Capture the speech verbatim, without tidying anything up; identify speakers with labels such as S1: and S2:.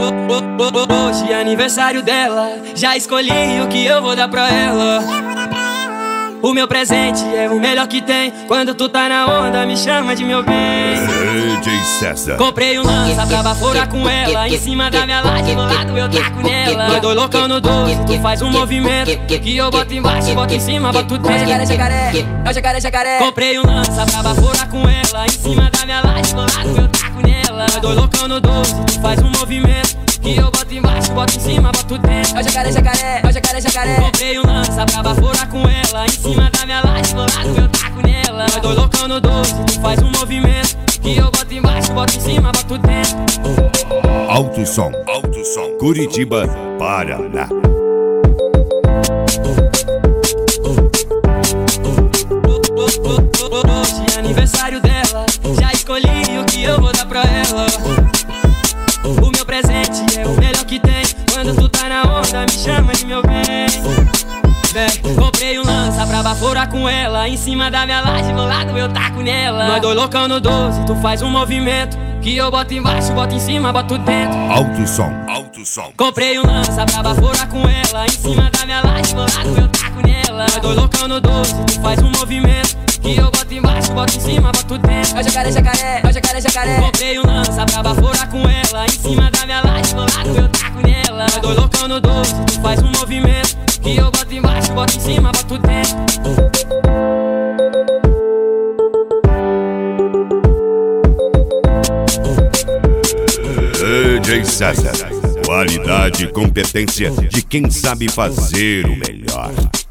S1: Hoje é aniversário dela, já escolhi o que eu vou dar pra ela. O meu presente é o melhor que tem. Quando tu tá na onda, me chama de meu bem.
S2: D J César.
S1: Comprei um lança pra baforar com ela. Em cima da minha laje, do lado eu taco nela. Nós dois loucão no doze, tu faz um movimento que eu boto embaixo, boto em cima, boto dentro.
S3: Jacaré, jacaré, é o jacaré, jacaré.
S1: Comprei um lança pra baforar com ela. Em cima da minha laje, do lado eu taco nela. Nós dois loucão no doze, tu faz um movimento que eu boto embaixo, boto em cima, boto dentro.
S3: É o jacaré, jacaré, é o jacaré, jacaré.
S1: Comprei um lança pra baforar com ela. Em cima da minha laje, do lado eu taco nela. Nós dois loucão no doze, tu faz um movimento que eu boto embaixo, boto em cima, boto dentro.
S2: Alto som, alto som. Curitiba, Paraná.
S1: Hoje é aniversário dela, já escolhi o que eu vou dar pra ela. O meu presente é o melhor que tem. Quando tu tá na onda, me chama de meu bem. Bem, comprei um lança pra baforar com ela. Em cima da minha laje, do lado eu taco nela. Nós dois loucão no doze, tu faz um movimento que eu boto embaixo, boto em cima, boto dentro.
S2: Alto som, alto som.
S1: Comprei um lança pra baforar com ela. Em cima da minha laje, do lado eu taco nela. Nós dois loucão no doze, tu faz um movimento que eu boto embaixo, boto em cima, boto dentro.
S3: É o jacaré, jacaré, é o jacaré, jacaré.
S1: Comprei um lança pra baforar com ela. Em cima da minha laje, do lado eu taco nela. Nós dois loucão no doze, tu faz um movimento que eu boto embaixo, boto em cima, boto dentro.
S2: D J César. Qualidade e competência de quem sabe fazer o melhor.